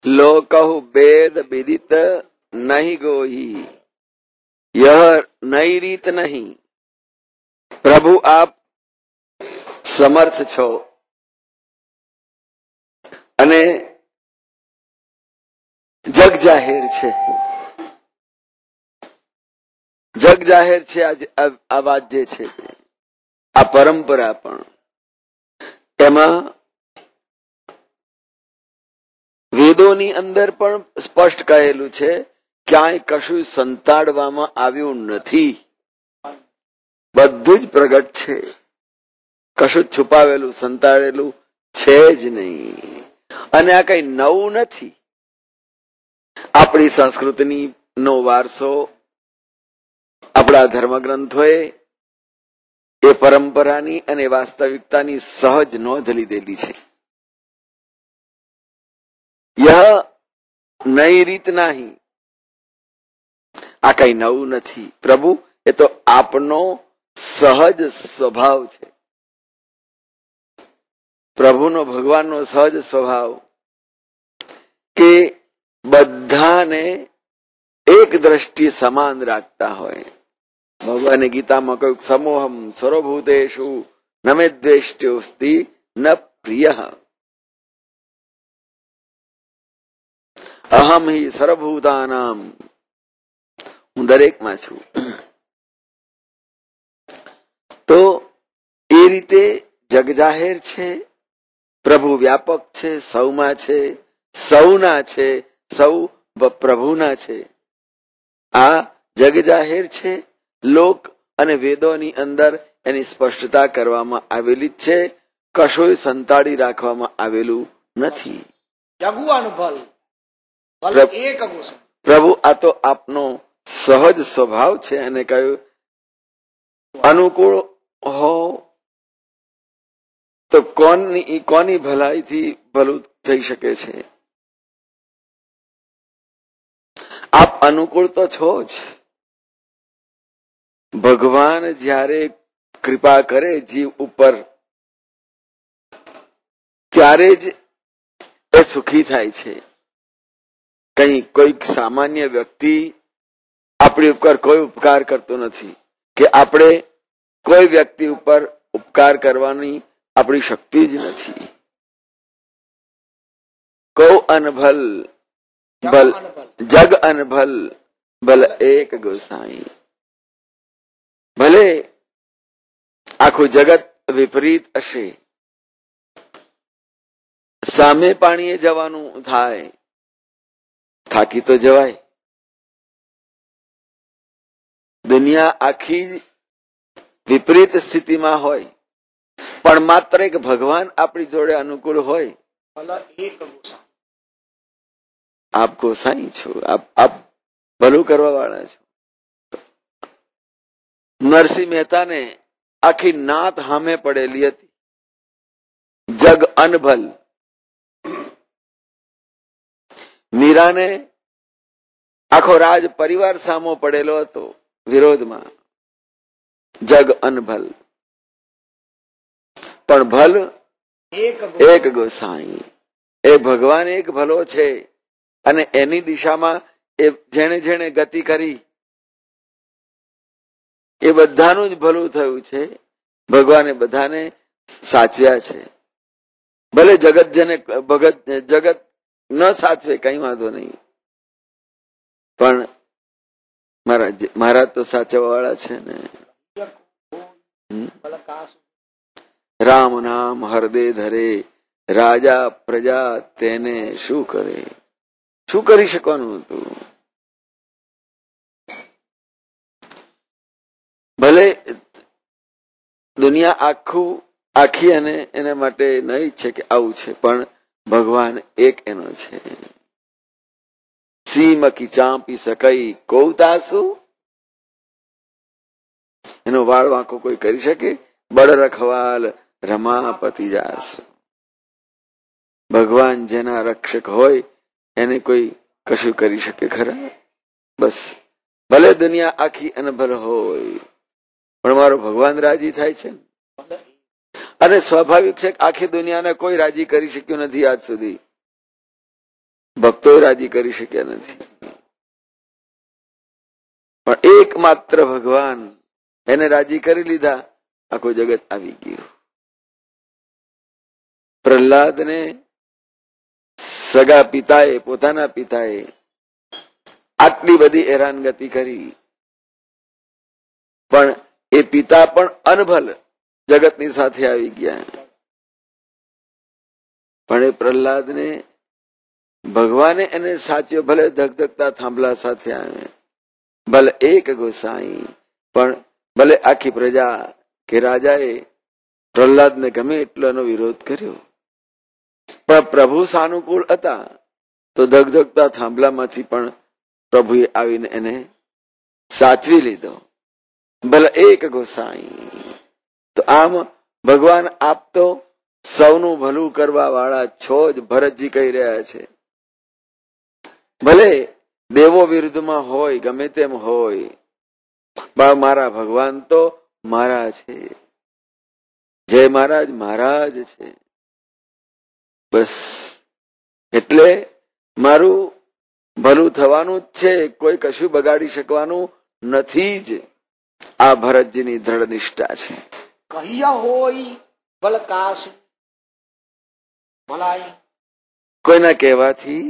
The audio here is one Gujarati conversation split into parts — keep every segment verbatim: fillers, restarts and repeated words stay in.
लोकहु वेद विदित नहीं गोही, यह नई રીત नहीं। प्रभु आप समर्थ छो અને જગ જાહેર છે, જગ જાહેર છે આ વાત જે છે, આ પરંપરા પણ એમાં વેદોની અંદર પણ સ્પષ્ટ કહેલું છે, ક્યાંય કશું સંતાડવામાં આવ્યું નથી, બધું જ પ્રગટ છે, કશું છુપાવેલું સંતાડેલું છે જ નહીં। અને આ કઈ નવું નથી, આપણી સંસ્કૃતિની નો વારસો આપણા ધર્મગ્રંથોએ એ પરંપરાની અને વાસ્તવિકતાની સહજ નોંધ લીધેલી છે। યહ નઈ રીત નહીં, આ કઈ નવું નથી પ્રભુ, એ તો આપનો સહજ સ્વભાવ છે, પ્રભુનો ભગવાનનો સહજ સ્વભાવ કે બધાને એક દ્રષ્ટિ સમાન રાખતા હોય। ભગવાને ગીતામાં કહ્યું, સમોહમ સર્વભૂતેષુ ન મે દ્વેષ્ટોસ્તિ ન પ્રિય, અહમ હિ સર્વભૂતાનામ, હું દરેકમાં છું। તો એ રીતે જગ જાહેર છે, પ્રભુ વ્યાપક છે, સૌમાં છે, સૌના છે, સૌ પ્રભુના છે। આ જગ જાહેર છે, લોક અને વેદોની અંદર એની સ્પષ્ટતા કરવામાં આવેલી જ છે, કશોય સંતાડી રાખવામાં આવેલું નથી। પ્રભુ આ તો આપનો સહજ સ્વભાવ છે, અને કહ્યું અનુકૂળ હો તો કોની કોની ભલાઈથી ભલું થઈ શકે છે? આપ અનુકૂળ તો છો જ। ભગવાન જ્યારે કૃપા કરે જીવ ઉપર ત્યારે જ એ સુખી થાય છે। કઈ કોઈ સામાન્ય વ્યક્તિ આપણી ઉપર કોઈ ઉપકાર કરતો નથી, કે આપણે કોઈ વ્યક્તિ ઉપર ઉપકાર કરવાની આપણી શક્તિ જ નથી। કૌ અનભલ ભલ જગ અનભલ ભલ એક ગોસાઈ। ભલે આખું જગત વિપરીત હશે, સામે પાણીએ જવાનું થાય, થાકી તો જવાય। દુનિયા આખી વિપરીત સ્થિતિમાં હોય, પણ માત્ર એક ભગવાન આપણી જોડે અનુકૂળ હોય, આપ ગોસાઈ છો, આપ આપ ભલું કરવા વાળા છો। નરસિંહ મહેતાને આખી નાત હામે પડેલી હતી, જગ અનભલ। મીરાને આખો રાજ પરિવાર સામો પડેલો હતો વિરોધમાં, જગ અનભલ, પણ ભલ એક ગોસાઈ। એ ભગવાન એક ભલો છે, અને એની દિશામાં એ જેણે જેણે ગતિ કરી એ બધાનું જ ભલું થયું છે। ભગવાને બધાને સાચવ્યા છે। ભલે જગત જેને ભગત જગત ન સાચવે કઈ વાંધો નહીં, પણ મારા મારા તો સાચવવા વાળા છે ને। રામ નામ હૃદય ધરે, રાજા પ્રજા તેને શું કરે? શું કરી શકવાનું હતું? ભલે દુનિયા આખું આખી અને એના માટે નહીં છે કે આવું છે, પણ ભગવાન એક એનો છે। સીમ કી ચાંપી સકઈ કૌતાસુ, એનો વાળ વાંકો કોઈ કરી શકે? બળ રખવાલ રમાપતિ જાસુ। ભગવાન જેના રક્ષક હોય એને કોઈ કશું કરી શકે ખરા? બસ ભલે દુનિયા આખી અનભલ હોય, પણ મારો ભગવાન રાજી થાય છે, અને સ્વાભાવિક છે આખી દુનિયાને કોઈ રાજી કરી શક્યું નથી આજ સુધી। ભક્તો રાજી કરી શક્યા નથી. પણ એકમાત્ર ભગવાન એને રાજી કરી લીધા, આખું જગત આવી ગયું. પ્રહલાદને સગા પિતાએ, પોતાના પિતાએ આટલી બધી હેરાનગતિ કરી, પણ એ પિતા પણ અનભલ જગતની સાથે આવી ગયા. પણ એ પ્રહલાદને ભગવાને એને સાચ્યો, ભલે ધગધગતા થાંભલા સાથે આવે, ભલે એક ગોસાઈ, પણ ભલે આખી પ્રજા કે રાજાએ પ્રહલાદને ગમે એટલો એનો વિરોધ કર્યો, પણ પ્રભુ સાનુકૂળ હતા તો ધગધગતા થાંભલામાંથી પણ પ્રભુએ આવીને એને સાચવી લીધો, ભલે એક ગોસાઈ. તો આમ ભગવાન આપ તો સૌનું ભલું કરવા વાળા છો જ, ભરતજી કહી રહ્યા છે. ભલે દેવો વિરુદ્ધમાં હોય, ગમે તેમ હોય, પણ મારા ભગવાન તો મારા છે. જય મહારાજ મહારાજ છે. બસ એટલે મારું ભલું થવાનું જ છે, કોઈ કશું બગાડી શકવાનું નથી જ. આ ભરતજીની દ્રઢ નિષ્ઠા છે. કહ્યા હોય ભલ કાશ ભલાઈ, કોઈના કહેવાથી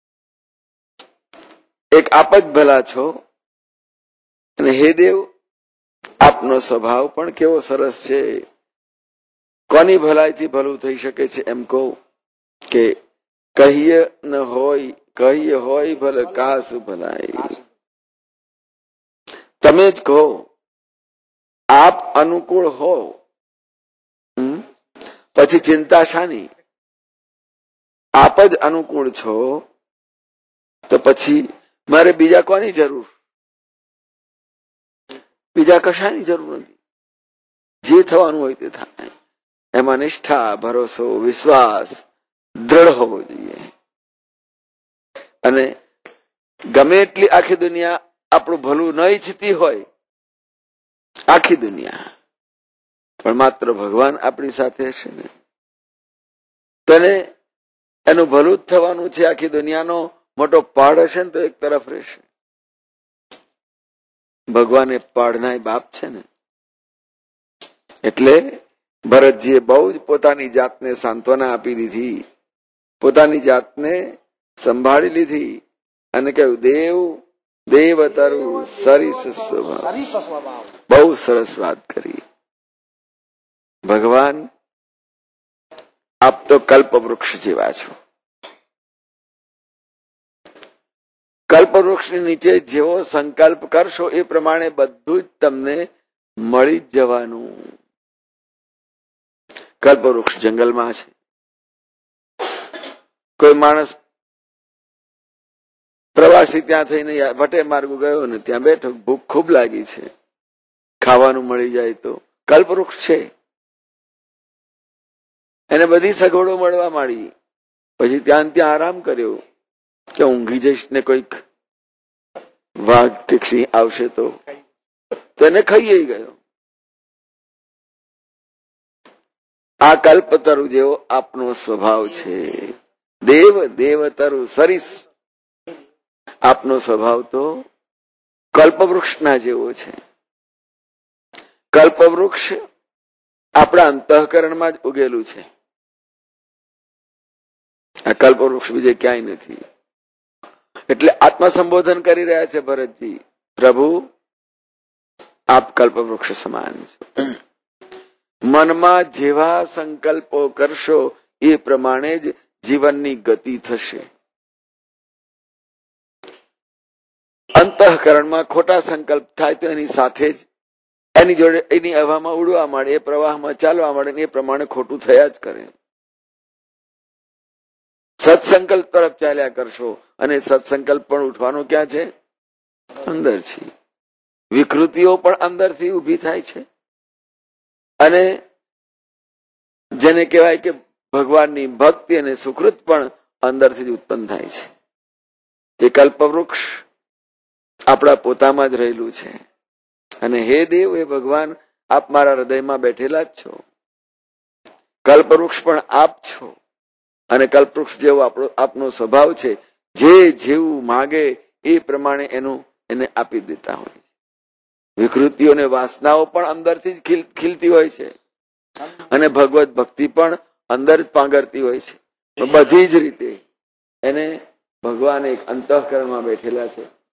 એક આપ જ ભલા છો. અને હે દેવ, આપનો સ્વભાવ પણ કેવો સરસ છે. કોની ભલાઈથી ભલું થઈ શકે છે એમ કહું કે કહીએ ન હોય, કહીએ હોય ભલે કાશ ભલાઈ. તમે જ કહો, આપ અનુકૂળ હો પછી ચિંતા શાની? આપ જ અનુકૂળ છો તો પછી મારે બીજા કોની જરૂર? બીજા કશાની જરૂર નથી. જે થવાનું હોય તે થાય. એમાં નિષ્ઠા, ભરોસો, વિશ્વાસ દ્રઢ હોવો જોઈએ. અને ગમે એટલી આખી દુનિયા આપણું ભલું ન ઈચ્છતી હોય, આખી દુનિયા, પણ માત્ર ભગવાન આપણી સાથે હશે ને, તેને એનું ભલું જ થવાનું છે. આખી દુનિયાનો મોટો પાડ હશે ને તો એક તરફ રહેશે. ભગવાન એ પાડનાય બાપ છે ને. એટલે ભરતજીએ બહુ જ પોતાની જાતને સાંત્વના આપી દીધી, પોતાની જાતને સંભાળી લીધી અને કહ્યું, દેવ દેવ તારું સરીસ સ્વભાવ. બહુ સરસ વાત કરી. ભગવાન આપ તો કલ્પ વૃક્ષ જેવા છો. કલ્પ વૃક્ષની નીચે જેવો સંકલ્પ કરશો એ પ્રમાણે બધું જ તમને મળી જ જવાનું. કલ્પ વૃક્ષ જંગલમાં છે. કોઈ માણસ પ્રવાસી ત્યાં થઈને ભટે માર્ગ ગયો ને ત્યાં બેઠો, ભૂખ ખૂબ લાગી છે, ખાવાનું મળી જાય તો. કલ્પ વૃક્ષ છે, એને બધી સગવડો મળવા માંડી. પછી ત્યાં ત્યાં આરામ કર્યો કે ઊંઘી જઈશ ને કોઈક વાઘ કે સિંહ આવશે તો તેને ખાઈ ગયો. આ કલ્પતરુ જેવો આપનો સ્વભાવ છે. દેવ દેવતરુ સરીસ. આપનો સ્વભાવ તો કલ્પવૃક્ષના જેવો છે. કલ્પવૃક્ષ આપણા અંતઃકરણમાં જ ઉગેલું છે. આ કલ્પવૃક્ષ બીજે ક્યાંય નથી. એટલે આત્મા સંબોધન કરી રહ્યા છે ભરતજી, પ્રભુ આપ કલ્પવૃક્ષ સમાન છો. મનમાં જેવા સંકલ્પો કરશો એ પ્રમાણે જ જીવનની ગતિ થશે. અંતઃકરણમાં ખોટા સંકલ્પ થાય તો એની સાથે જ એની જોડે એની હવામાં ઉડવા માંડે, એ પ્રવાહમાં ચાલવા માંડે, એ પ્રમાણે ખોટું થયા જ કરે. સત્સંકલ્પ તરફ ચાલ્યા કરશો અને સત્સંકલ્પ પણ ઉઠવાનો ક્યાં છે? અંદર છે. વિકૃતિઓ પણ અંદરથી ઉભી થાય છે. અને જેને કહેવાય કે ભગવાનની ભક્તિ અને સુકૃત પણ અંદરથી જ ઉત્પન્ન થાય છે. એ કલ્પવૃક્ષ આપણા પોતામાં જ રહેલું છે. અને હે દેવ, એ ભગવાન આપ મારા હૃદયમાં બેઠેલા જ છો. કલ્પવૃક્ષ પણ આપ છો. અને કલ્પવૃક્ષ જેવો આપણો આપનો સ્વભાવ છે જે જેવું માગે એ પ્રમાણે એનું એને આપી દેતા હોય છે. વિકૃતિઓ અને વાસનાઓ પણ અંદરથી જ ખીલ- ખીલતી હોય છે અને ભગવત ભક્તિ પણ અંદર જ પાંગરતી હોય છે. બધી જ રીતે એને ભગવાન એક અંતઃકરણમાં બેઠેલા છે.